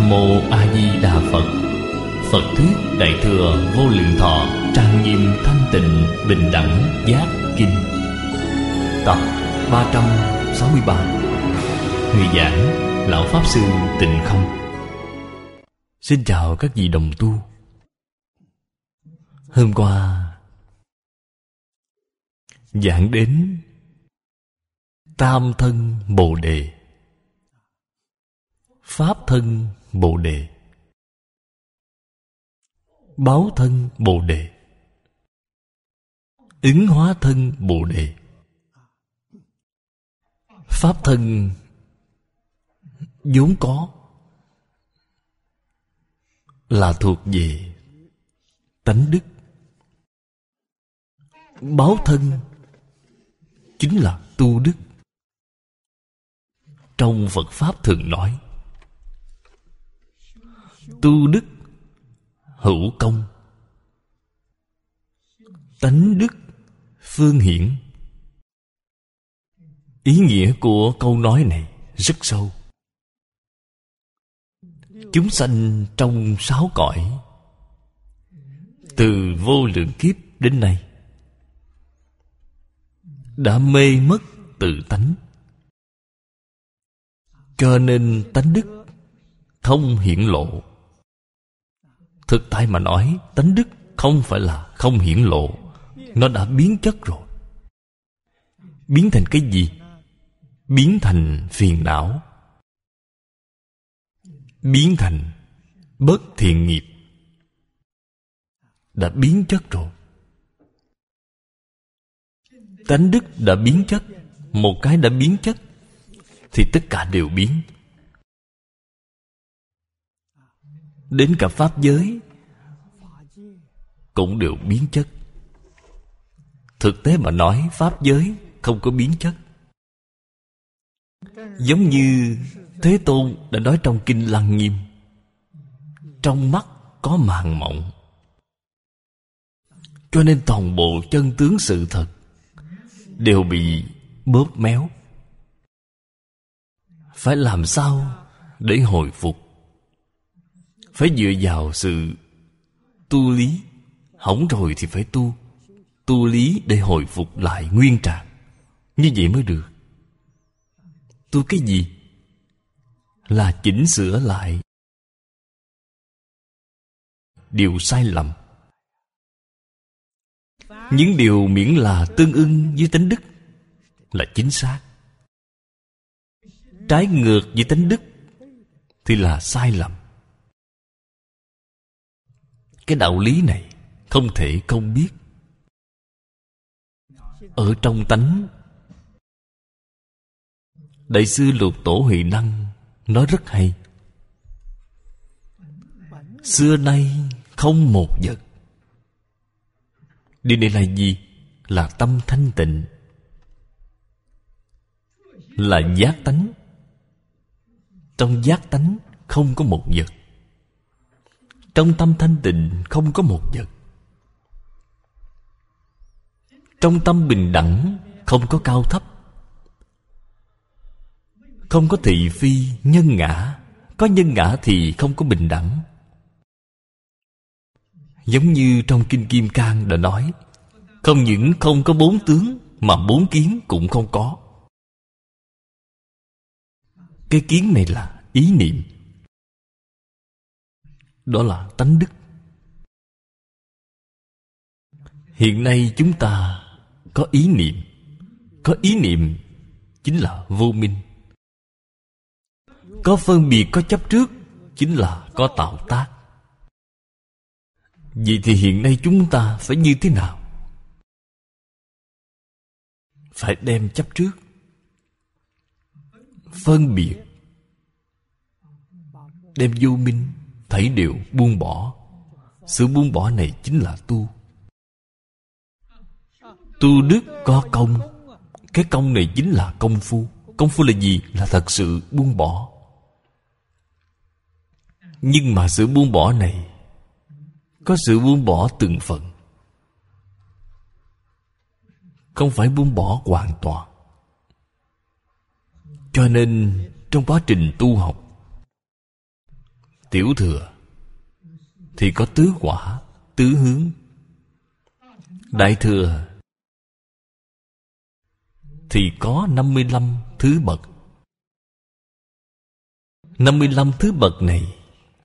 Nam Mô A Di Đà Phật. Phật thuyết Đại thừa Vô Lượng Thọ trang nghiêm thanh tịnh bình đẳng giác kinh. Tập 363. Người giảng Lão Pháp Sư Tịnh Không. Xin chào các vị đồng tu. Hôm qua giảng đến Tam thân Bồ Đề, Pháp thân Bồ Đề, Báo thân Bồ Đề, Ứng hóa thân Bồ Đề. Pháp thân vốn có là thuộc về tánh đức. Báo thân chính là tu đức. Trong Phật Pháp thường nói tu đức hữu công, tánh đức phương hiển. Ý nghĩa của câu nói này rất sâu. Chúng sanh trong 6 cõi, từ vô lượng kiếp đến nay, đã mê mất tự tánh, cho nên tánh đức không hiển lộ. Thực tại mà nói, tánh đức không phải là không hiển lộ, nó đã biến chất rồi. Biến thành cái gì? Biến thành phiền não, biến thành bất thiện nghiệp, đã biến chất rồi. Tánh đức đã biến chất. Một cái đã biến chất thì tất cả đều biến. Đến cả pháp giới cũng đều biến chất. Thực tế mà nói, pháp giới không có biến chất. Giống như Thế Tôn đã nói trong Kinh Lăng Nghiêm, trong mắt có màng mộng, cho nên toàn bộ chân tướng sự thật đều bị bóp méo. Phải làm sao để hồi phục? Phải dựa vào sự tu lý. Hỏng rồi thì phải tu. Tu lý để hồi phục lại nguyên trạng. Như vậy mới được. Tu cái gì? Là chỉnh sửa lại điều sai lầm. Những điều miễn là tương ưng với tánh đức là chính xác. Trái ngược với tánh đức thì là sai lầm. Cái đạo lý này không thể không biết. Ở trong tánh, Đại sư Lục Tổ Huệ Năng nói rất hay. Xưa nay không một vật. Điều này là gì? Là tâm thanh tịnh, là giác tánh. Trong giác tánh không có một vật. Trong tâm thanh tịnh không có một vật. Trong tâm bình đẳng không có cao thấp, không có thị phi nhân ngã. Có nhân ngã thì không có bình đẳng. Giống như trong Kinh Kim Cang đã nói, không những không có 4 tướng, mà 4 kiến cũng không có. Cái kiến này là ý niệm. Đó là tánh đức. Hiện nay chúng ta có ý niệm. Có ý niệm chính là vô minh. Có phân biệt, có chấp trước chính là có tạo tác. Vậy thì hiện nay chúng ta phải như thế nào? Phải đem chấp trước, phân biệt, đem vô minh thảy đều buông bỏ. Sự buông bỏ này chính là tu. Tu đức có công. Cái công này chính là công phu. Công phu là gì? Là thật sự buông bỏ. Nhưng mà sự buông bỏ này có sự buông bỏ từng phần, không phải buông bỏ hoàn toàn. Cho nên trong quá trình tu học, tiểu thừa thì có tứ quả, tứ hướng. Đại thừa thì có 55 thứ bậc. 55 thứ bậc này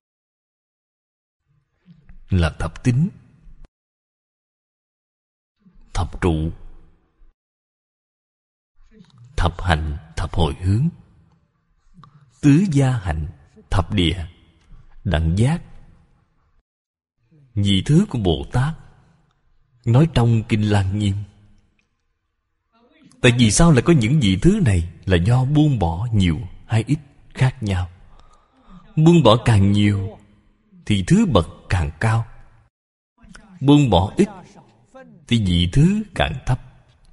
là thập tính, thập trụ, thập hạnh, thập hồi hướng, tứ gia hạnh, thập địa, đẳng giác. Vị thứ của Bồ Tát nói trong Kinh Lăng Nghiêm. Tại vì sao lại có những vị thứ này? Là do buông bỏ nhiều hay ít khác nhau. Buông bỏ càng nhiều thì thứ bậc càng cao. Buông bỏ ít thì vị thứ càng thấp.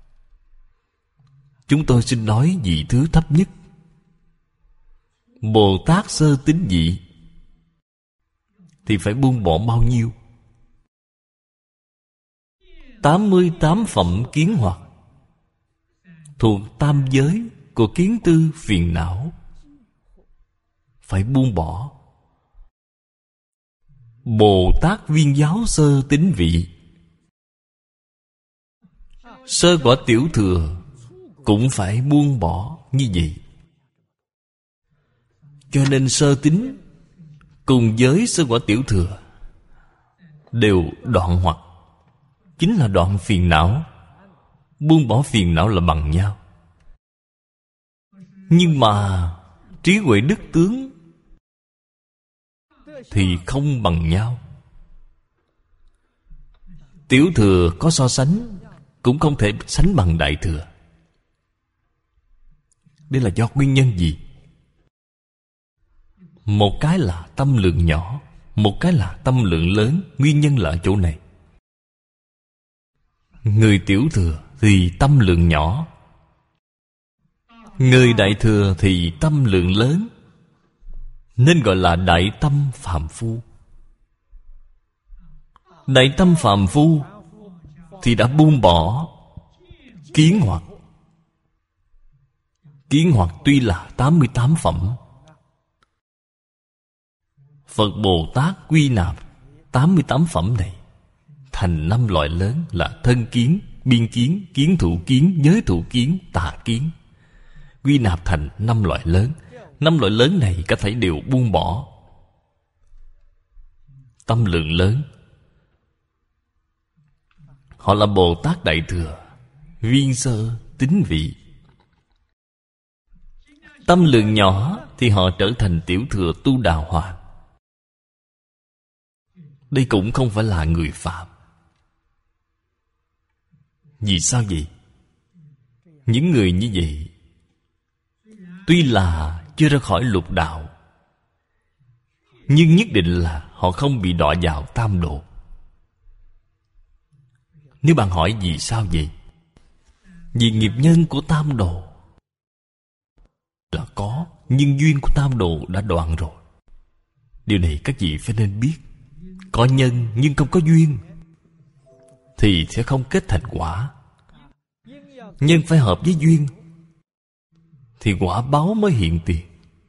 Chúng tôi xin nói vị thứ thấp nhất. Bồ Tát sơ tín vị thì phải buông bỏ bao nhiêu? 88 phẩm kiến hoặc, thuộc tam giới của kiến tư phiền não, phải buông bỏ. Bồ Tát viên giáo sơ tín vị, sơ quả tiểu thừa cũng phải buông bỏ như vậy. Cho nên sơ tín cùng với sơ quả tiểu thừa đều đoạn hoặc, chính là đoạn phiền não. Buông bỏ phiền não là bằng nhau. Nhưng mà trí huệ đức tướng thì không bằng nhau. Tiểu thừa có so sánh cũng không thể sánh bằng đại thừa. Đây là do nguyên nhân gì? Một cái là tâm lượng nhỏ, một cái là tâm lượng lớn. Nguyên nhân là ở chỗ này. Người tiểu thừa thì tâm lượng nhỏ, người đại thừa thì tâm lượng lớn, nên gọi là đại tâm phàm phu. Đại tâm phàm phu thì đã buông bỏ kiến hoặc. Kiến hoặc tuy là 88 phẩm, Phật Bồ Tát quy nạp 88 phẩm này thành 5 loại lớn là thân kiến, biên kiến, kiến thụ kiến, giới thụ kiến, tà kiến. Quy nạp thành 5 loại lớn. 5 loại lớn này cả thảy đều buông bỏ. Tâm lượng lớn, họ là Bồ Tát Đại Thừa, viên sơ tín vị. Tâm lượng nhỏ thì họ trở thành tiểu thừa tu đà hoàng. Đây cũng không phải là người phạm. Vì sao vậy? Những người như vậy tuy là chưa ra khỏi lục đạo, nhưng nhất định là họ không bị đọa vào tam độ. Nếu bạn hỏi vì sao vậy? Vì nghiệp nhân của tam độ là có, nhưng duyên của tam độ đã đoạn rồi. Điều này các vị phải nên biết. Có nhân nhưng không có duyên thì sẽ không kết thành quả. Nhân phải hợp với duyên thì quả báo mới hiện tiền.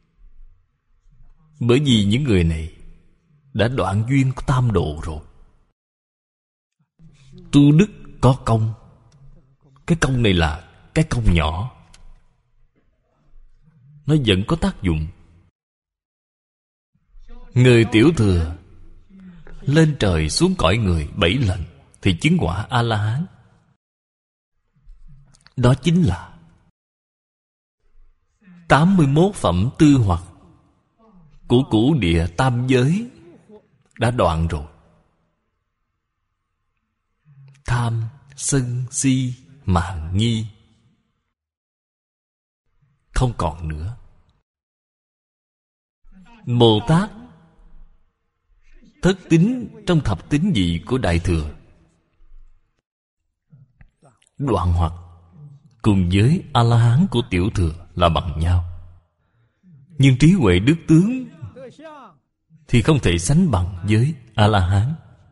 Bởi vì những người này đã đoạn duyên của tam độ rồi. Tu đức có công. Cái công này là cái công nhỏ, nó vẫn có tác dụng. Người tiểu thừa lên trời xuống cõi người 7 lần thì chứng quả A-la-hán. Đó chính là 81 phẩm tư hoặc của cửu địa tam giới đã đoạn rồi. Tham, sân, si, mạn, nghi không còn nữa. Bồ Tát thất tín trong thập tín vị của Đại Thừa đoạn hoặc cùng với A-la-hán của Tiểu Thừa là bằng nhau. Nhưng trí huệ đức tướng thì không thể sánh bằng với A-la-hán.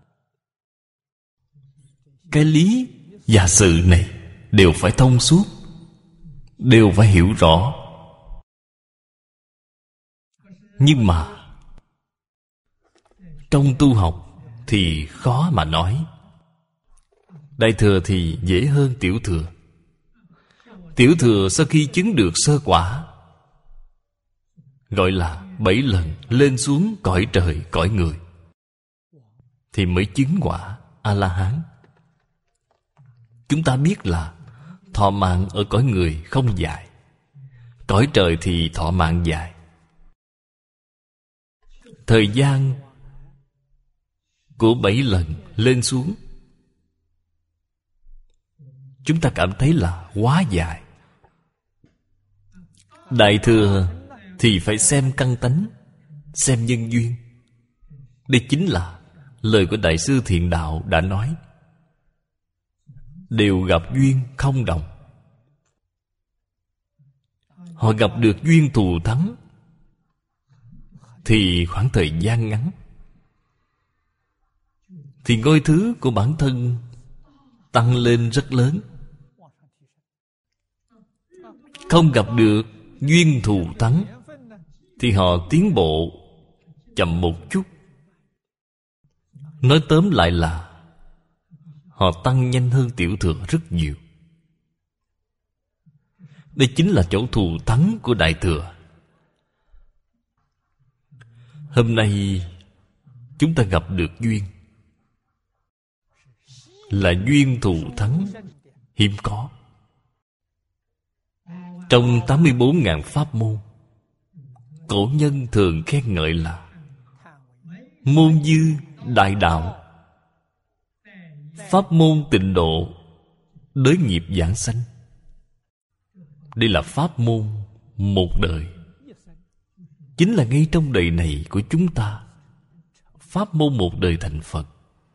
Cái lý và sự này đều phải thông suốt, đều phải hiểu rõ. Nhưng mà trong tu học thì khó mà nói. Đại thừa thì dễ hơn tiểu thừa. Tiểu thừa sau khi chứng được sơ quả, gọi là 7 lần lên xuống cõi trời cõi người, thì mới chứng quả A-la-hán. Chúng ta biết là thọ mạng ở cõi người không dài, cõi trời thì thọ mạng dài. Thời gian của 7 lần lên xuống, chúng ta cảm thấy là quá dài. Đại thừa thì phải xem căn tánh, xem nhân duyên. Đây chính là lời của Đại sư Thiện Đạo đã nói: đều gặp duyên không đồng. Họ gặp được duyên thù thắng thì khoảng thời gian ngắn, thì ngôi thứ của bản thân tăng lên rất lớn. Không gặp được duyên thù thắng thì họ tiến bộ chậm một chút. Nói tóm lại là họ tăng nhanh hơn tiểu thừa rất nhiều. Đây chính là chỗ thù thắng của đại thừa. Hôm nay chúng ta gặp được duyên, là duyên thù thắng hiếm có. Trong 84.000 pháp môn, cổ nhân thường khen ngợi là môn dư đại đạo, pháp môn tịnh độ, đới nghiệp giảng sanh. Đây là pháp môn một đời, chính là ngay trong đời này của chúng ta. Pháp môn một đời thành Phật.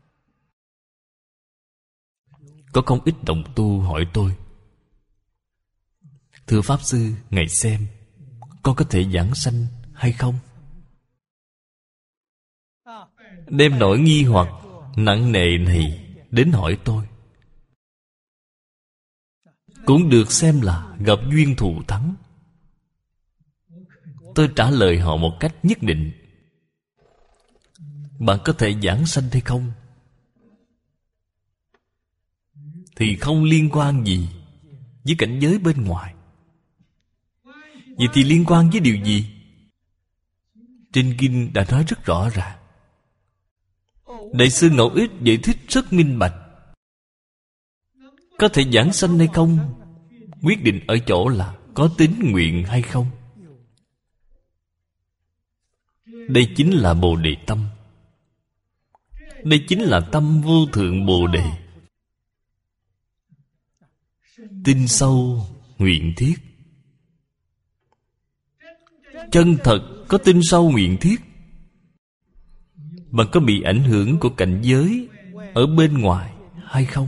Có không ít đồng tu hỏi tôi: thưa Pháp Sư, Ngài xem con có thể giảng sanh hay không? Đem nỗi nghi hoặc nặng nề này đến hỏi tôi, cũng được xem là gặp duyên thù thắng. Tôi trả lời họ một cách nhất định: bạn có thể giảng sanh hay không thì không liên quan gì với cảnh giới bên ngoài. Vậy thì liên quan với điều gì? Trên kinh đã nói rất rõ ràng. Đại sư Ngẫu Ích giải thích rất minh bạch. Có thể giảng sanh hay không, quyết định ở chỗ là có tín nguyện hay không. Đây chính là Bồ Đề tâm. Đây chính là tâm vô thượng Bồ Đề. Tin sâu, nguyện thiết. Chân thật có tin sâu nguyện thiết, bạn có bị ảnh hưởng của cảnh giới ở bên ngoài hay không?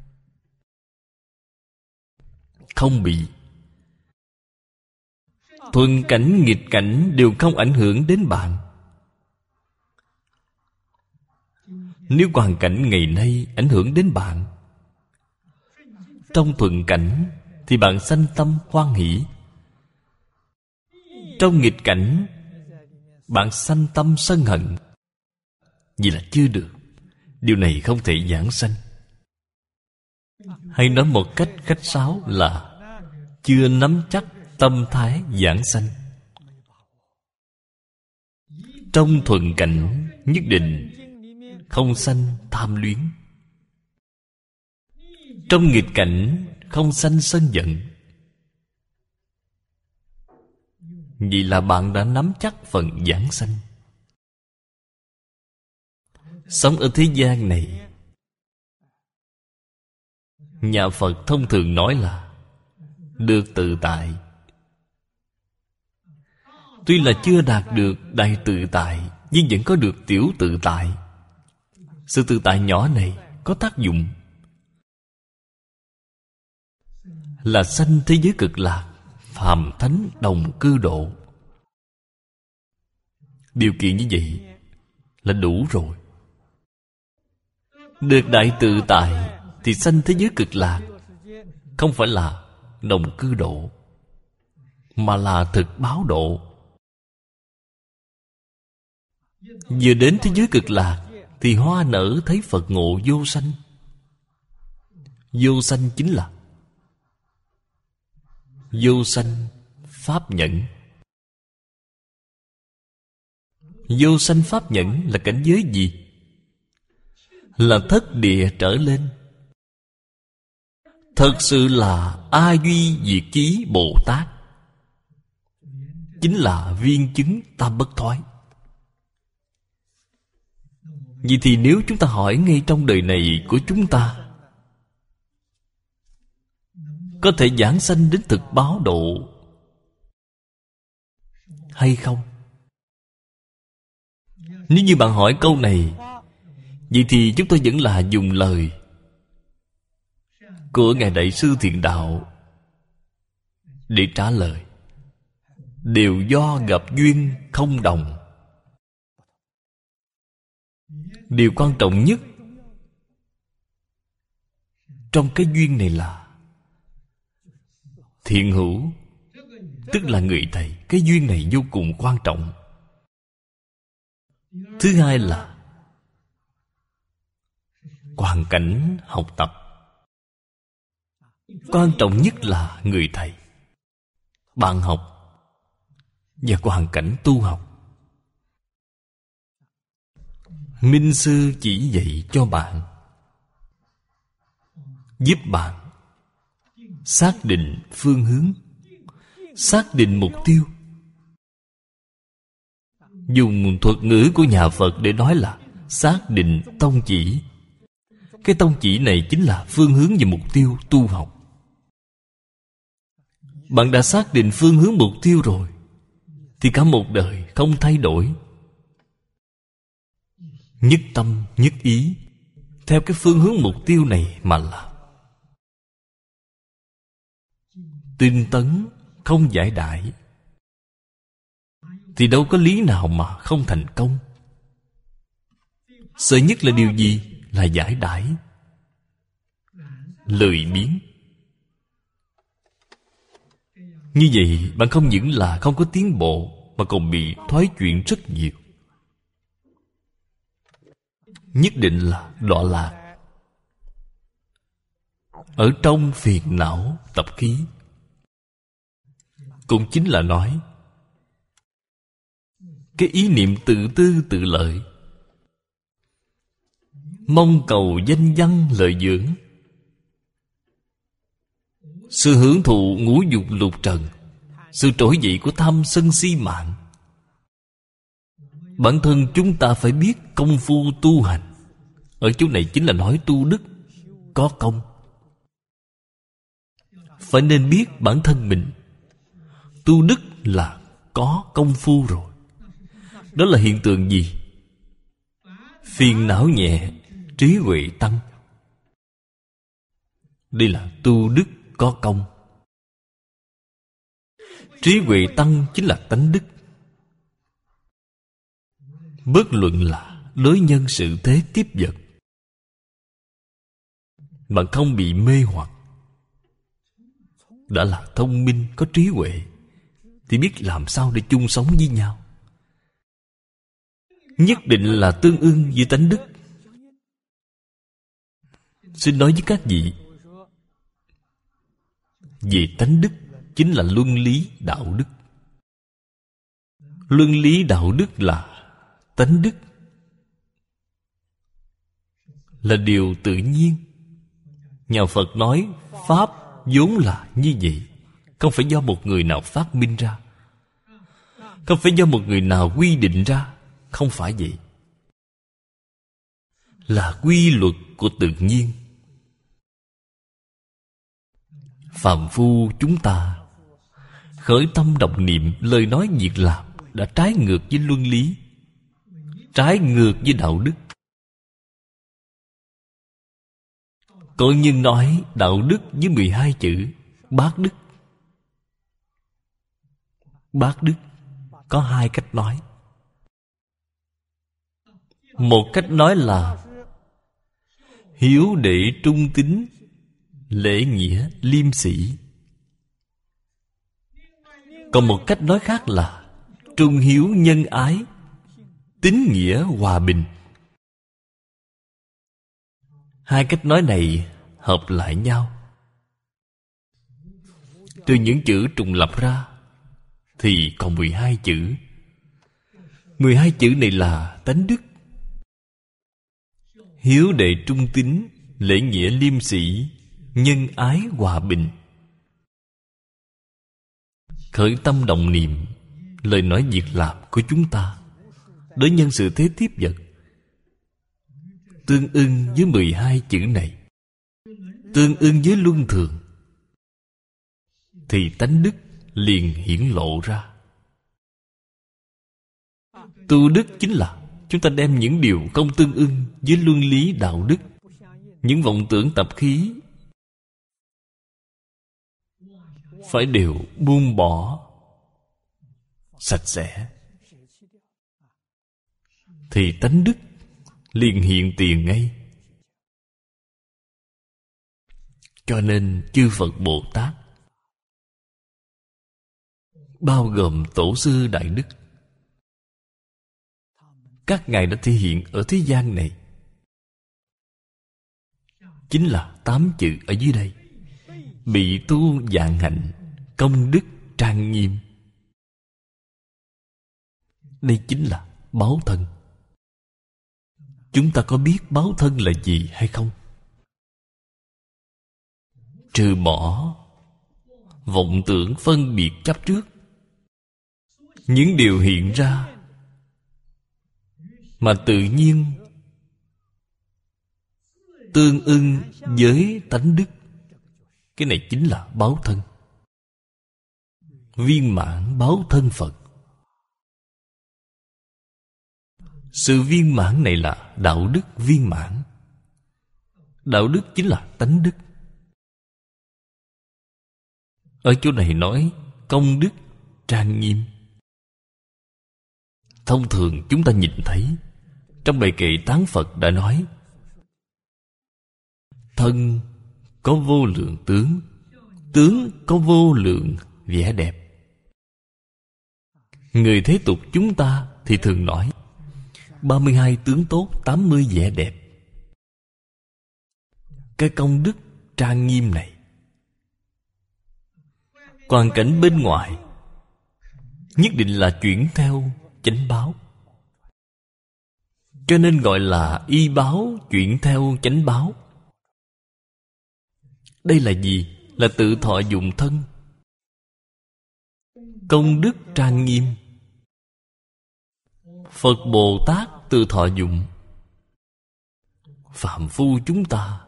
Không bị. Thuận cảnh nghịch cảnh đều không ảnh hưởng đến bạn. Nếu hoàn cảnh ngày nay ảnh hưởng đến bạn, trong thuận cảnh thì bạn sanh tâm hoan hỷ, trong nghịch cảnh bạn sanh tâm sân hận. Vậy là chưa được. Điều này không thể giảng sanh. Hay nói một cách khách sáo là chưa nắm chắc tâm thái giảng sanh. Trong thuận cảnh nhất định không sanh tham luyến, trong nghịch cảnh không sanh sân giận. Vậy là bạn đã nắm chắc phần giảng sanh. Sống ở thế gian này, nhà Phật thông thường nói là được tự tại. Tuy là chưa đạt được đại tự tại, nhưng vẫn có được tiểu tự tại. Sự tự tại nhỏ này có tác dụng là sanh thế giới cực lạc, phàm thánh đồng cư độ. Điều kiện như vậy là đủ rồi. Được đại tự tại thì sanh thế giới cực lạc không phải là đồng cư độ, mà là thực báo độ. Vừa đến thế giới cực lạc thì hoa nở thấy Phật ngộ vô sanh. Vô sanh chính là vô sanh pháp nhẫn. Vô sanh pháp nhẫn là cảnh giới gì? Là thất địa trở lên. Thật sự là A Duy Diệt Chí Bồ Tát, chính là viên chứng tam bất thoái. Vậy thì nếu chúng ta hỏi ngay trong đời này của chúng ta, có thể giảng sanh đến thực báo độ hay không? Nếu như bạn hỏi câu này, vậy thì chúng tôi vẫn là dùng lời của Ngài Đại sư Thiện Đạo để trả lời. Đều do gặp duyên không đồng. Điều quan trọng nhất trong cái duyên này là thiện hữu, tức là người thầy. Cái duyên này vô cùng quan trọng. Thứ hai là hoàn cảnh học tập. Quan trọng nhất là người thầy, bạn học và hoàn cảnh tu học. Minh sư chỉ dạy cho bạn, giúp bạn xác định phương hướng, xác định mục tiêu. Dùng thuật ngữ của nhà Phật để nói là xác định tông chỉ. Cái tông chỉ này chính là phương hướng và mục tiêu tu học. Bạn đã xác định phương hướng mục tiêu rồi thì cả một đời không thay đổi, nhất tâm nhất ý theo cái phương hướng mục tiêu này mà làm. Tinh tấn không giải đãi thì đâu có lý nào mà không thành công. Sợ nhất là điều gì? Là giải đãi, lười biếng. Như vậy bạn không những là không có tiến bộ, mà còn bị thoái chuyển rất nhiều. Nhất định là đọa lạc ở trong phiền não tập khí. Cũng chính là nói cái ý niệm tự tư tự lợi, mong cầu danh văn lợi dưỡng, sự hưởng thụ ngũ dục lục trần, sự trỗi dậy của tham sân si mạng. Bản thân chúng ta phải biết công phu tu hành. Ở chỗ này chính là nói tu đức, có công. Phải nên biết bản thân mình tu đức là có công phu rồi. Đó là hiện tượng gì? Phiền não nhẹ, trí huệ tăng. Đây là tu đức có công. Trí huệ tăng chính là tánh đức. Bất luận là đối nhân sự thế tiếp vật, bạn không bị mê hoặc, đã là thông minh, có trí huệ, thì biết làm sao để chung sống với nhau. Nhất định là tương ưng với tánh đức. Xin nói với các vị, về tánh đức chính là luân lý đạo đức. Luân lý đạo đức là tánh đức, là điều tự nhiên. Nhà Phật nói Pháp vốn là như vậy, không phải do một người nào phát minh ra, không phải do một người nào quy định ra. Không phải vậy. Là quy luật của tự nhiên. Phàm phu chúng ta khởi tâm động niệm, lời nói việc làm đã trái ngược với luân lý, trái ngược với đạo đức. Có nhân nói đạo đức với 12 chữ bát đức. Bát đức có hai cách nói. Một cách nói là hiếu đệ trung tín, lễ nghĩa liêm sĩ. Còn một cách nói khác là trung hiếu nhân ái, tín nghĩa hòa bình. Hai cách nói này hợp lại nhau. Từ những chữ trùng lập ra thì còn 12 chữ. 12 chữ này là tánh đức: hiếu đệ trung tín, lễ nghĩa liêm sĩ, nhân ái hòa bình. Khởi tâm động niệm, lời nói việc làm của chúng ta đối nhân xử thế tiếp vật tương ưng với 12 chữ này, tương ưng với luân thường, thì tánh đức liền hiển lộ ra. Tu đức chính là chúng ta đem những điều không tương ưng với luân lý đạo đức, những vọng tưởng tập khí phải đều buông bỏ sạch sẽ, thì tánh đức liền hiện tiền ngay. Cho nên chư Phật Bồ Tát, bao gồm tổ sư đại đức, các ngài đã thể hiện ở thế gian này chính là 8 chữ ở dưới đây: bị tu vạn hạnh, công đức trang nghiêm. Đây chính là báo thân. Chúng ta có biết báo thân là gì hay không? Trừ bỏ vọng tưởng phân biệt chấp trước, những điều hiện ra mà tự nhiên tương ưng với tánh đức, cái này chính là báo thân. Viên mãn báo thân Phật. Sự viên mãn này là đạo đức viên mãn. Đạo đức chính là tánh đức. Ở chỗ này nói công đức trang nghiêm. Thông thường chúng ta nhìn thấy trong bài kệ tán Phật đã nói: thân có vô lượng tướng, tướng có vô lượng vẻ đẹp. Người thế tục chúng ta thì thường nói 32 tướng tốt, 80 vẻ đẹp. Cái công đức trang nghiêm này, hoàn cảnh bên ngoài nhất định là chuyển theo chánh báo, cho nên gọi là y báo chuyển theo chánh báo. Đây là gì? Là tự thọ dụng thân. Công đức trang nghiêm, Phật Bồ Tát tự thọ dụng. Phạm phu chúng ta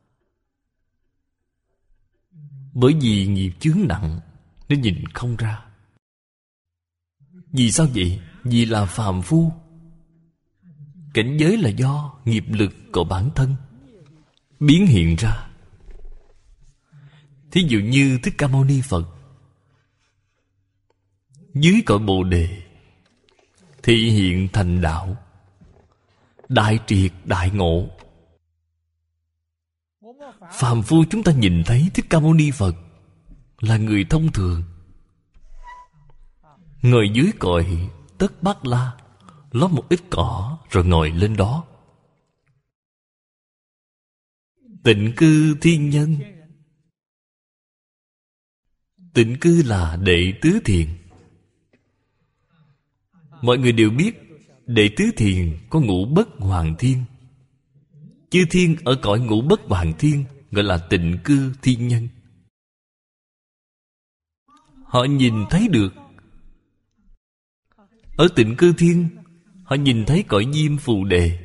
bởi vì nghiệp chướng nặng nên nhìn không ra. Vì sao vậy? Vì là phàm phu. Cảnh giới là do nghiệp lực của bản thân biến hiện ra. Thí dụ như Thích Ca Mâu Ni Phật dưới cội Bồ Đề thị hiện thành đạo, đại triệt đại ngộ. Phàm phu chúng ta nhìn thấy Thích Ca Mâu Ni Phật là người thông thường, ngồi dưới cội Tất Bát La, lót một ít cỏ rồi ngồi lên đó. Tịnh cư thiên nhân. Tịnh cư là đệ tứ thiền. Mọi người đều biết đệ tứ thiền có ngũ bất hoàng thiên. Chư thiên ở cõi ngũ bất hoàng thiên gọi là tịnh cư thiên nhân. Họ nhìn thấy được. Ở tịnh cư thiên, họ nhìn thấy cõi Diêm Phù Đề.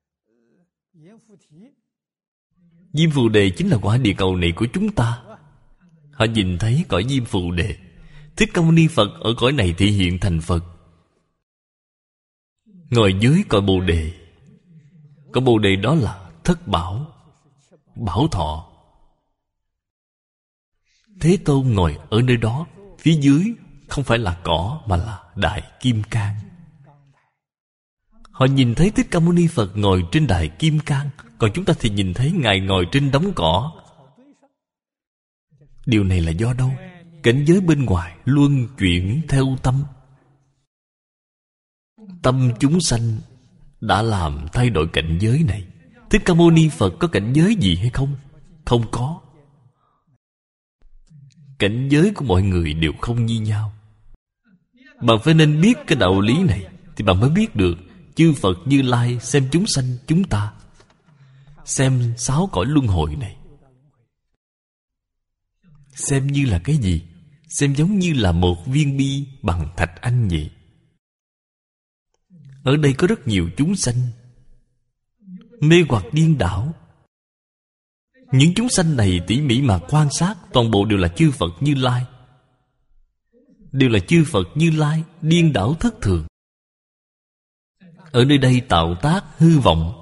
Diêm Phù Đề chính là quả địa cầu này của chúng ta. Họ nhìn thấy cõi Diêm Phù Đề. Thích Ca Mâu Ni Phật ở cõi này thị hiện thành Phật, ngồi dưới cõi Bồ Đề. Cõi Bồ Đề đó là thất bảo, bảo thọ. Thế Tôn ngồi ở nơi đó. Phía dưới không phải là cỏ mà là Đại Kim Cang. Họ nhìn thấy Thích Ca Mâu Ni Phật ngồi trên Đại Kim Cang, còn chúng ta thì nhìn thấy Ngài ngồi trên đống cỏ. Điều này là do đâu? Cảnh giới bên ngoài luân chuyển theo tâm. Tâm chúng sanh đã làm thay đổi cảnh giới này. Thích Ca Mâu Ni Phật có cảnh giới gì hay không? Không có. Cảnh giới của mọi người đều không như nhau. Bạn phải nên biết cái đạo lý này, thì bạn mới biết được chư Phật Như Lai xem chúng sanh chúng ta, xem sáu cõi luân hồi này, xem như là cái gì? Xem giống như là một viên bi bằng thạch anh vậy. Ở đây có rất nhiều chúng sanh mê hoặc điên đảo. Những chúng sanh này tỉ mỉ mà quan sát, toàn bộ đều là chư Phật Như Lai. Đều là chư Phật Như Lai điên đảo thất thường. Ở nơi đây tạo tác hư vọng.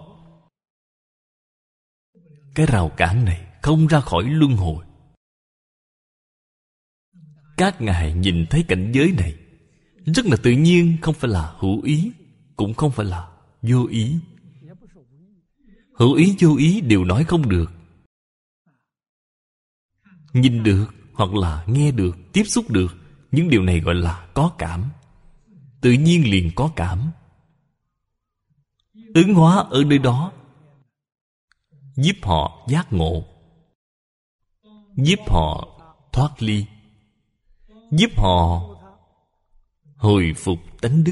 Cái rào cản này không ra khỏi luân hồi. Các ngài nhìn thấy cảnh giới này rất là tự nhiên, không phải là hữu ý, cũng không phải là vô ý. Hữu ý vô ý đều nói không được. Nhìn được hoặc là nghe được, tiếp xúc được, những điều này gọi là có cảm. Tự nhiên liền có cảm. Ứng hóa ở nơi đó, giúp họ giác ngộ, giúp họ thoát ly, giúp họ hồi phục tánh đức.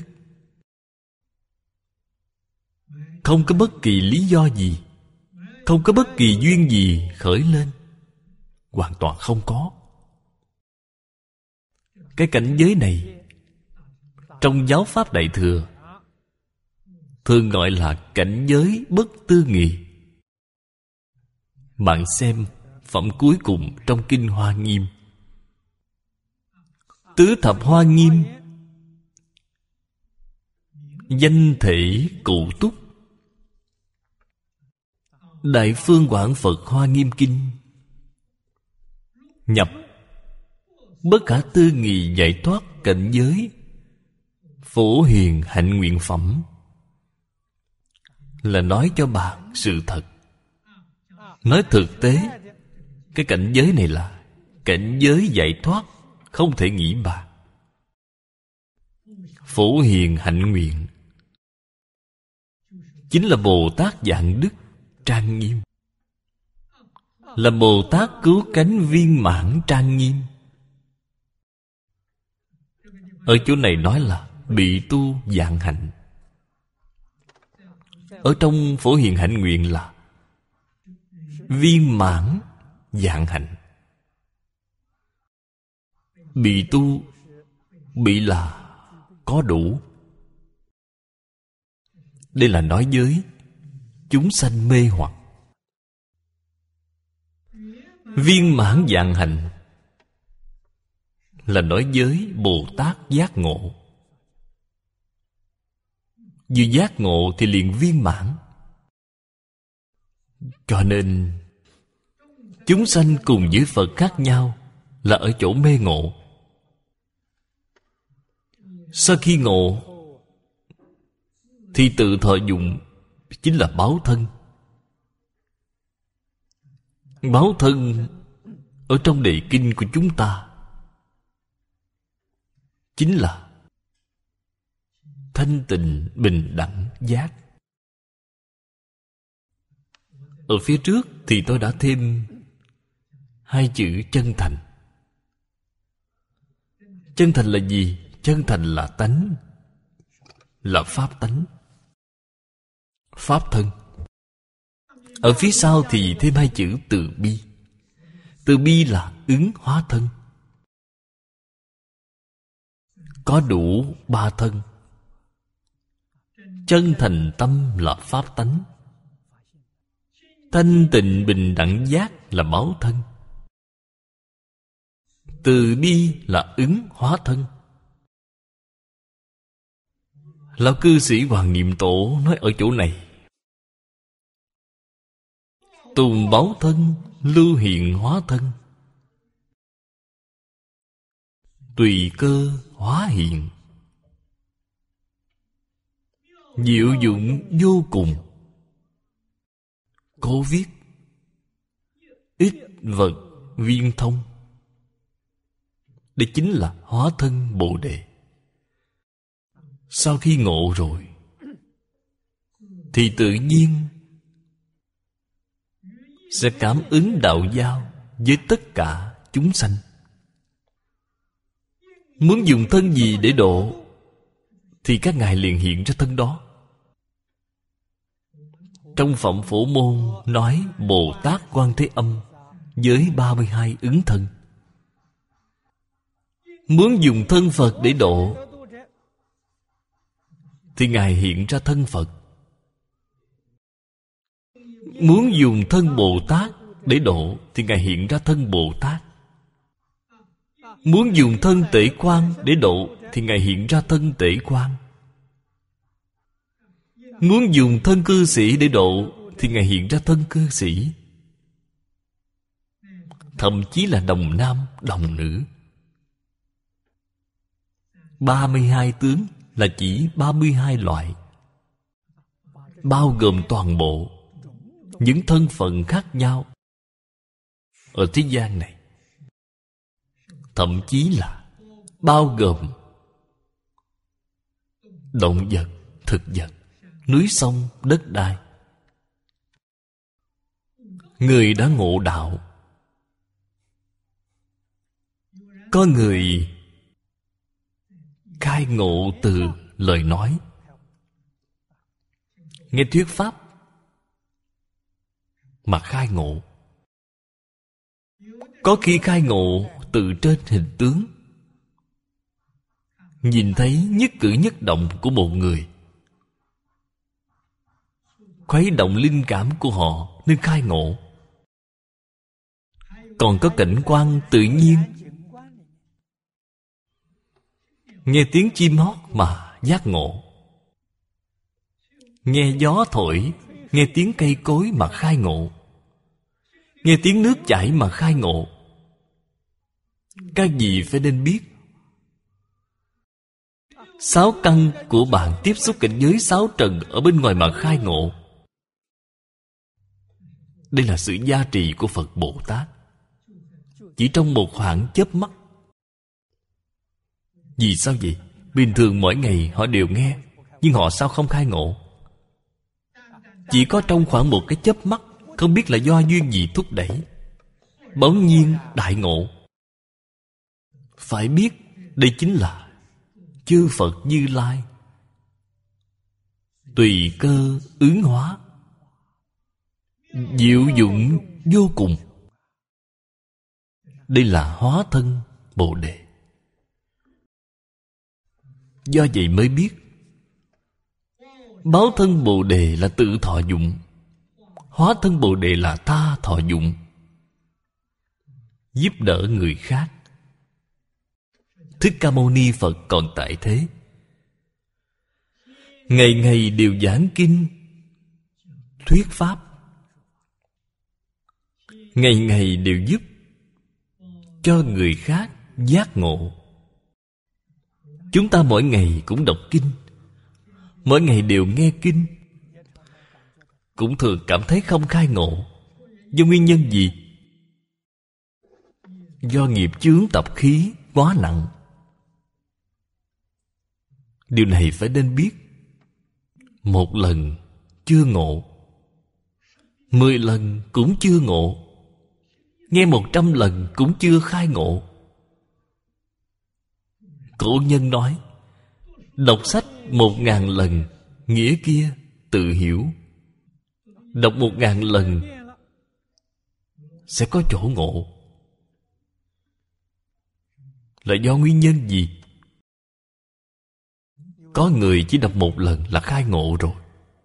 Không có bất kỳ lý do gì, không có bất kỳ duyên gì khởi lên. Hoàn toàn không có. Cái cảnh giới này trong giáo pháp Đại Thừa thường gọi là cảnh giới bất tư nghị. Bạn xem phẩm cuối cùng trong Kinh Hoa Nghiêm. Tứ thập Hoa Nghiêm, danh thể cụ túc. Đại Phương Quảng Phật Hoa Nghiêm Kinh nhập bất khả tư nghị giải thoát cảnh giới phổ hiền hạnh nguyện phẩm, là nói cho bạn sự thật. Nói thực tế, cái cảnh giới này là cảnh giới giải thoát, không thể nghĩ bàn. Phổ hiền hạnh nguyện chính là Bồ Tát dạng đức trang nghiêm, là Bồ Tát cứu cánh viên mãn trang nghiêm. Ở chỗ này nói là bị tu dạng hạnh. Ở trong phổ hiền hạnh nguyện là viên mãn dạng hạnh. Bị tu, bị là có đủ. Đây là nói với chúng sanh mê hoặc. Viên mãn dạng hạnh là nói với Bồ Tát giác ngộ. Vừa giác ngộ thì liền viên mãn. Cho nên chúng sanh cùng với Phật khác nhau là ở chỗ mê ngộ. Sau khi ngộ thì tự thọ dụng chính là báo thân. Báo thân ở trong đề kinh của chúng ta chính là thanh tịnh bình đẳng giác. Ở phía trước thì tôi đã thêm hai chữ chân thành. Chân thành là gì? Chân thành là tánh, là pháp tánh, pháp thân. Ở phía sau thì thêm hai chữ từ bi. Từ bi là ứng hóa thân, có đủ ba thân. Chân thành tâm là pháp tánh, thanh tịnh bình đẳng giác là báo thân, từ bi là ứng hóa thân. Lão cư sĩ Hoàng Niệm Tổ nói ở chỗ này: tùng báo thân, lưu hiện hóa thân, tùy cơ hóa hiện. Diệu dụng vô cùng. Cố viết ít vật viên thông. Đây chính là hóa thân Bồ Đề. Sau khi ngộ rồi thì tự nhiên sẽ cảm ứng đạo giao với tất cả chúng sanh. Muốn dùng thân gì để độ thì các ngài liền hiện ra thân đó. Trong Phẩm Phổ Môn nói Bồ Tát Quan Thế Âm với 32 ứng thân. Muốn dùng thân Phật để độ thì ngài hiện ra thân Phật. Muốn dùng thân Bồ Tát để độ thì ngài hiện ra thân Bồ Tát. Muốn dùng thân Tể Quan để độ thì ngài hiện ra thân Tể Quan. Muốn dùng thân cư sĩ để độ thì ngài hiện ra thân cư sĩ. Thậm chí là đồng nam đồng nữ. 32 tướng là chỉ 32 loại, bao gồm toàn bộ những thân phận khác nhau ở thế gian này. Thậm chí là bao gồm động vật, thực vật, núi sông, đất đai. Người đã ngộ đạo. Có người khai ngộ từ lời nói, nghe thuyết pháp mà khai ngộ. Có khi khai ngộ từ trên hình tướng, nhìn thấy nhất cử nhất động của một người, khuấy động linh cảm của họ nên khai ngộ. Còn có cảnh quan tự nhiên, nghe tiếng chim hót mà giác ngộ, nghe gió thổi, nghe tiếng cây cối mà khai ngộ, nghe tiếng nước chảy mà khai ngộ. Các vị phải nên biết, 6 căn của bạn tiếp xúc cảnh giới 6 trần ở bên ngoài mà khai ngộ. Đây là sự gia trì của Phật Bồ Tát, chỉ trong một khoảng chớp mắt. Vì sao vậy? Bình thường mỗi ngày họ đều nghe, nhưng họ sao không khai ngộ? Chỉ có trong khoảng một cái chớp mắt, không biết là do duyên gì thúc đẩy, bỗng nhiên đại ngộ. Phải biết đây chính là chư Phật Như Lai tùy cơ ứng hóa, diệu dụng vô cùng. Đây là hóa thân Bồ Đề. Do vậy mới biết báo thân Bồ Đề là tự thọ dụng, hóa thân Bồ Đề là tha thọ dụng, giúp đỡ người khác. Thích Ca Mâu Ni Phật còn tại thế, ngày ngày đều giảng kinh, thuyết pháp, ngày ngày đều giúp cho người khác giác ngộ. Chúng ta mỗi ngày cũng đọc kinh, mỗi ngày đều nghe kinh, cũng thường cảm thấy không khai ngộ. Do nguyên nhân gì? Do nghiệp chướng tập khí quá nặng. Điều này phải nên biết. Một lần chưa ngộ, 10 lần cũng chưa ngộ, nghe 100 lần cũng chưa khai ngộ. Cổ nhân nói, đọc sách 1000 lần, nghĩa kia tự hiểu. Đọc 1000 lần sẽ có chỗ ngộ. Là do nguyên nhân gì? Có người chỉ đọc 1 lần là khai ngộ rồi.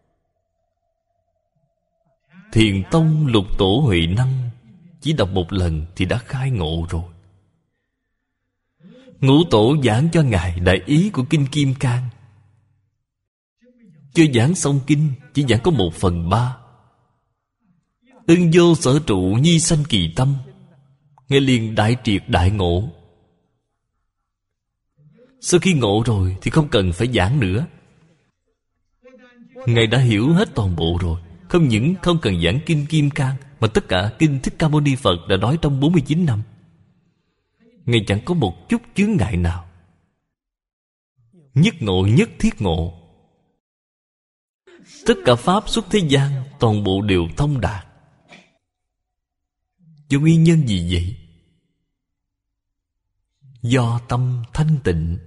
Thiền Tông Lục Tổ Huệ Năng chỉ đọc 1 lần thì đã khai ngộ rồi. Ngũ Tổ giảng cho Ngài đại ý của Kinh Kim Cang, chưa giảng xong kinh, chỉ giảng có 1/3. Ưng vô sở trụ nhi sanh kỳ tâm, Ngài liền đại triệt đại ngộ. Sau khi ngộ rồi thì không cần phải giảng nữa. Ngài đã hiểu hết toàn bộ rồi. Không những không cần giảng Kinh Kim Cang, mà tất cả Kinh Thích Ca Mâu Ni Phật đã nói trong 49 năm. Ngài chẳng có một chút chướng ngại nào. Nhất ngộ nhất thiết ngộ. Tất cả pháp xuất thế gian toàn bộ đều thông đạt. Do nguyên nhân gì vậy? Do tâm thanh tịnh.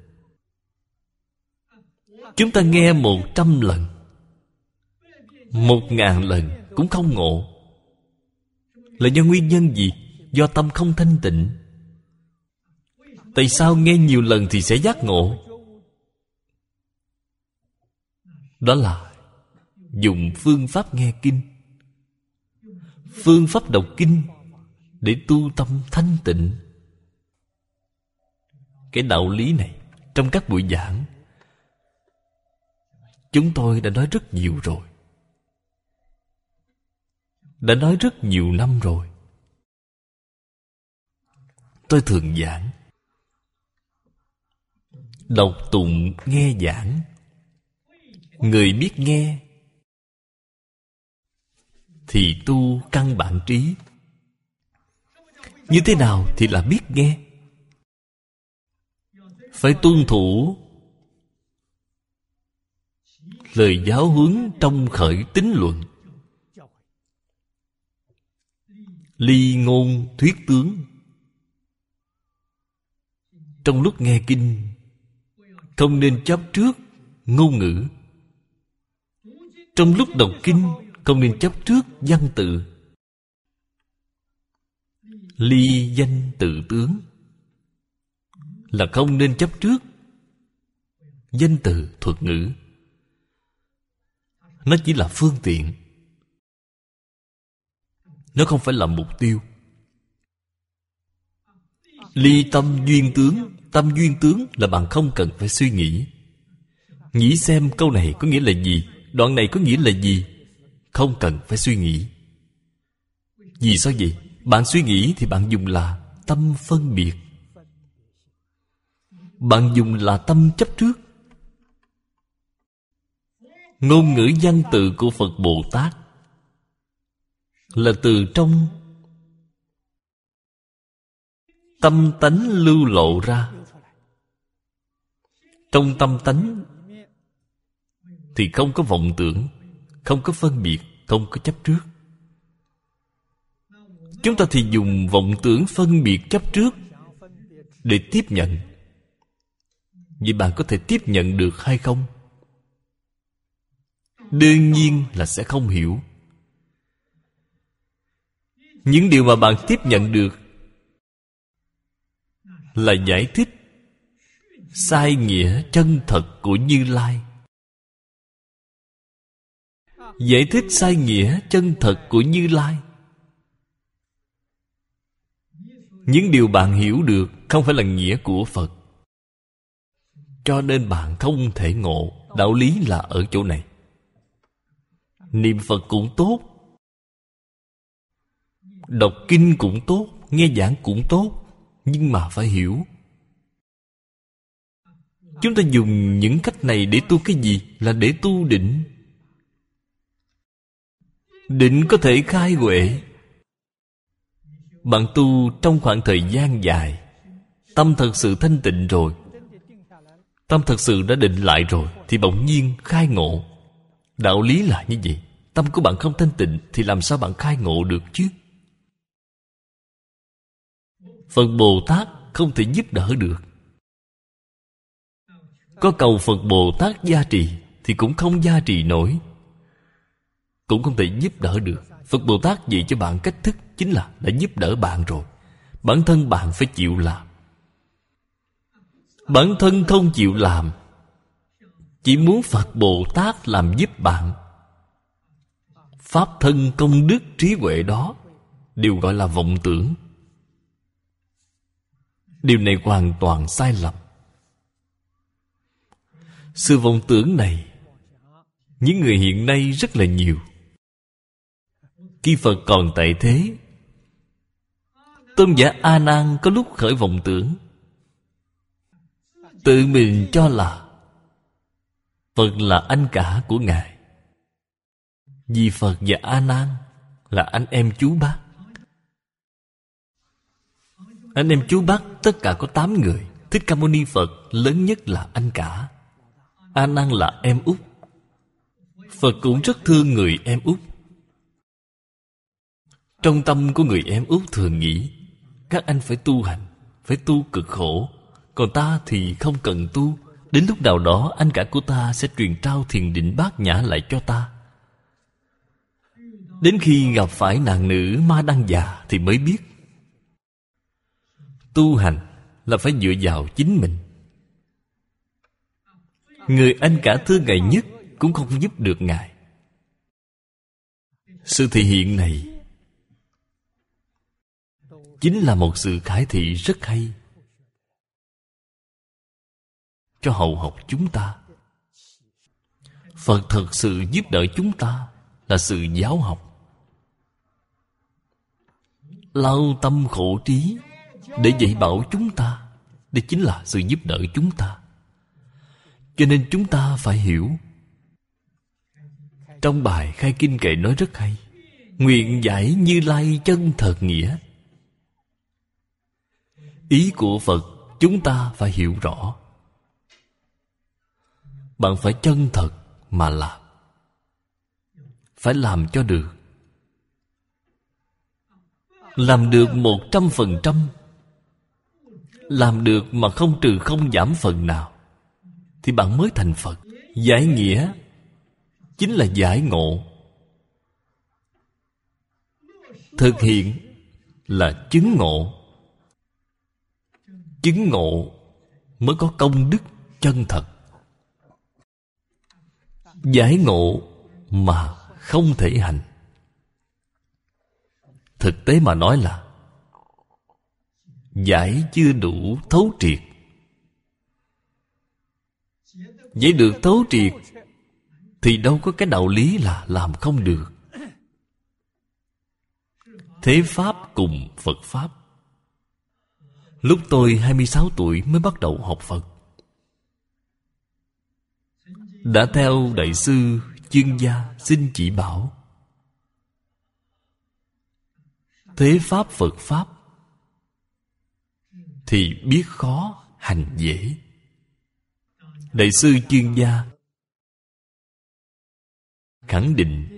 Chúng ta nghe 100 lần, 1000 lần cũng không ngộ. Là do nguyên nhân gì? Do tâm không thanh tịnh. Tại sao nghe nhiều lần thì sẽ giác ngộ? Đó là dùng phương pháp nghe kinh, phương pháp đọc kinh để tu tâm thanh tịnh. Cái đạo lý này trong các buổi giảng chúng tôi đã nói rất nhiều rồi, đã nói rất nhiều năm rồi. Tôi thường giảng, đọc tụng nghe giảng. Người biết nghe thì tu căn bản trí. Như thế nào thì là biết nghe? Phải tuân thủ lời giáo huấn trong khởi tín luận. Ly ngôn thuyết tướng. Trong lúc nghe kinh không nên chấp trước ngôn ngữ. Trong lúc đọc kinh không nên chấp trước văn tự. Ly danh tự tướng là không nên chấp trước danh từ thuật ngữ. Nó chỉ là phương tiện, nó không phải là mục tiêu. Ly tâm duyên tướng. Tâm duyên tướng là bạn không cần phải suy nghĩ. Nghĩ xem câu này có nghĩa là gì, đoạn này có nghĩa là gì. Không cần phải suy nghĩ. Vì sao vậy? Bạn suy nghĩ thì bạn dùng là tâm phân biệt. Bạn dùng là tâm chấp trước. Ngôn ngữ văn tự của Phật Bồ Tát là từ trong tâm tánh lưu lộ ra. Trong tâm tánh thì không có vọng tưởng, không có phân biệt, không có chấp trước. Chúng ta thì dùng vọng tưởng phân biệt chấp trước để tiếp nhận. Vậy bạn có thể tiếp nhận được hay không? Đương nhiên là sẽ không hiểu. Những điều mà bạn tiếp nhận được là giải thích sai nghĩa chân thật của Như Lai. Giải thích sai nghĩa chân thật của Như Lai. Những điều bạn hiểu được không phải là nghĩa của Phật, cho nên bạn không thể ngộ. Đạo lý là ở chỗ này. Niệm Phật cũng tốt, đọc kinh cũng tốt, nghe giảng cũng tốt, nhưng mà phải hiểu. Chúng ta dùng những cách này để tu cái gì? Là để tu định. Định có thể khai huệ. Bạn tu trong khoảng thời gian dài, tâm thật sự thanh tịnh rồi, tâm thật sự đã định lại rồi, thì bỗng nhiên khai ngộ. Đạo lý là như vậy. Tâm của bạn không thanh tịnh thì làm sao bạn khai ngộ được chứ? Phật Bồ Tát không thể giúp đỡ được. Có cầu Phật Bồ Tát gia trì thì cũng không gia trì nổi, cũng không thể giúp đỡ được. Phật Bồ Tát dạy cho bạn cách thức chính là đã giúp đỡ bạn rồi. Bản thân bạn phải chịu làm. Bản thân không chịu làm, chỉ muốn Phật Bồ Tát làm giúp bạn, pháp thân công đức trí huệ đó đều gọi là vọng tưởng. Điều này hoàn toàn sai lầm. Sự vọng tưởng này những người hiện nay rất là nhiều. Khi Phật còn tại thế, tôn giả A Nan có lúc khởi vọng tưởng, tự mình cho là Phật là anh cả của Ngài. Vì Phật và A Nan là anh em chú bác. Anh em chú bác tất cả có 8 người. Thích Ca Mâu Ni Phật lớn nhất là anh cả. A Nan là em út. Phật cũng rất thương người em út. Trong tâm của người em út thường nghĩ các anh phải tu hành, phải tu cực khổ, còn ta thì không cần tu. Đến lúc nào đó anh cả của ta sẽ truyền trao thiền định bát nhã lại cho ta. Đến khi gặp phải nàng nữ Ma Đăng già thì mới biết tu hành là phải dựa vào chính mình. Người anh cả thương ngài nhất cũng không giúp được ngài. Sự thể hiện này chính là một sự khải thị rất hay cho hậu học chúng ta. Phật thật sự giúp đỡ chúng ta là sự giáo học. Lao tâm khổ trí để dạy bảo chúng ta, đây chính là sự giúp đỡ chúng ta. Cho nên chúng ta phải hiểu. Trong bài Khai Kinh Kệ nói rất hay: nguyện giải Như Lai chân thật nghĩa. Ý của Phật chúng ta phải hiểu rõ. Bạn phải chân thật mà làm, phải làm cho được. Làm được 100%, làm được mà không trừ không giảm phần nào, thì bạn mới thành Phật. Giải nghĩa chính là giải ngộ, thực hiện là chứng ngộ. Chứng ngộ mới có công đức chân thật. Giải ngộ mà không thể hành, thực tế mà nói là giải chưa đủ thấu triệt. Giải được thấu triệt thì đâu có cái đạo lý là làm không được. Thế Pháp cùng Phật Pháp. Lúc tôi 26 tuổi mới bắt đầu học Phật, đã theo Đại sư Chương Gia xin chỉ bảo. Thế Pháp Phật Pháp thì biết khó hành dễ. Đại sư Chương Gia khẳng định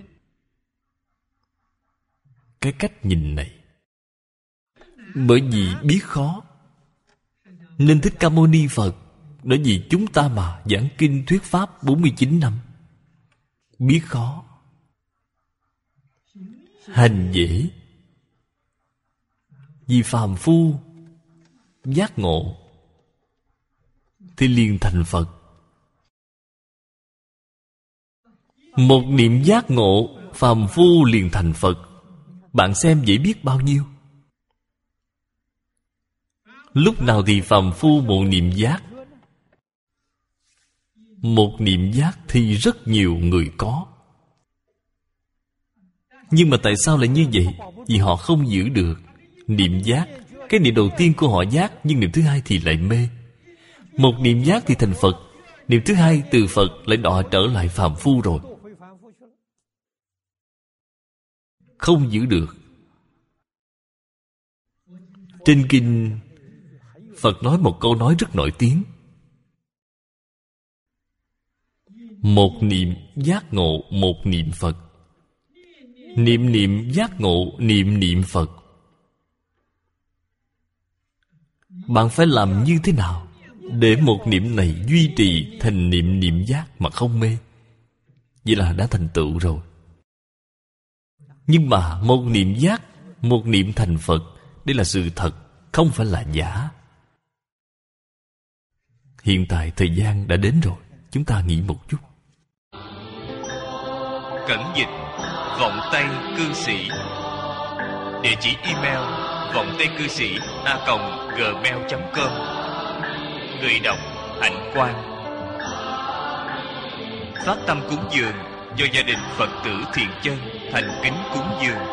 cái cách nhìn này. Bởi vì biết khó nên Thích Ca Mâu Ni Phật đã vì chúng ta mà giảng kinh thuyết pháp 49 năm. Biết khó hành dễ. Vì phàm phu giác ngộ thì liền thành Phật. Một niệm giác ngộ, phàm phu liền thành Phật. Bạn xem dễ biết bao nhiêu. Lúc nào thì phàm phu một niệm giác. Một niệm giác thì rất nhiều người có. Nhưng mà tại sao lại như vậy? Vì họ không giữ được niệm giác. Cái niệm đầu tiên của họ giác, nhưng niệm thứ hai thì lại mê. Một niệm giác thì thành Phật, niệm thứ hai từ Phật lại đọa trở lại phàm phu rồi. Không giữ được. Trên kinh Phật nói một câu nói rất nổi tiếng: một niệm giác ngộ, một niệm Phật. Niệm niệm giác ngộ, niệm niệm Phật. Bạn phải làm như thế nào để một niệm này duy trì thành niệm niệm giác mà không mê? Vậy là đã thành tựu rồi. Nhưng mà một niệm giác, một niệm thành Phật, đây là sự thật, không phải là giả. Hiện tại thời gian đã đến rồi, chúng ta nghĩ một chút. Cẩn dịch Vọng Tây Cư Sĩ. Địa chỉ email vongtaicư sĩ@gmail.com. Người đọc Hạnh Quang. Phát tâm cúng dường do gia đình Phật tử Thiện Chân thành kính cúng dường.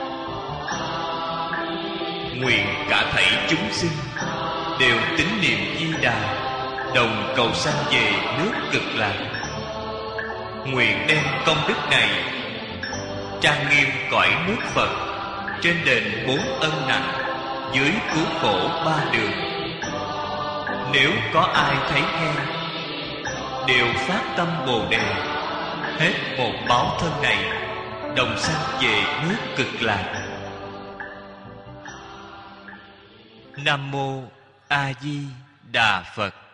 Nguyện cả thảy chúng sinh đều tín niệm Di Đà, đồng cầu sanh về nước Cực Lạc. Nguyện đem công đức này trang nghiêm cõi nước Phật, trên đền 4 ân nặng, dưới cứu khổ 3 đường. Nếu có ai thấy nghe đều phát tâm Bồ Đề, hết một báo thân này đồng sanh về nước Cực Lạc. Nam mô A Di Đà Phật.